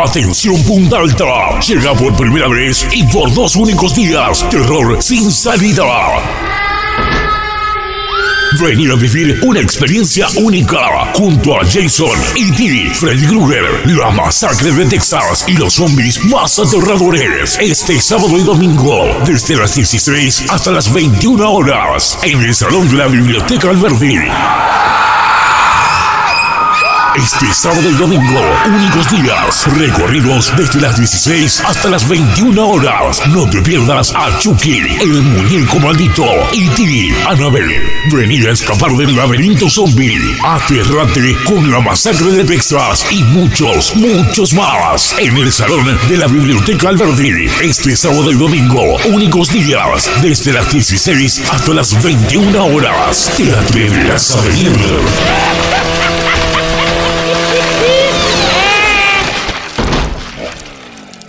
Atención Punta Alta, llega por primera vez y por 2 únicos días, terror sin salida. Venir a vivir una experiencia única junto a Jason, E.T., Freddy Krueger, la masacre de Texas y los zombies más aterradores. Este sábado y domingo, desde las 16 hasta las 21 horas, en el Salón de la Biblioteca Alberdi. Este sábado y domingo, únicos días, recorridos desde las 16 hasta las 21 horas. No te pierdas a Chucky, el muñeco maldito, E.T., Annabelle. Vení a escapar del laberinto zombie. Aterrate con la masacre de Texas y muchos más. En el Salón de la Biblioteca Alberdi. Este sábado y domingo, únicos días, desde las 16 hasta las 21 horas. ¿Te atreverás a venir?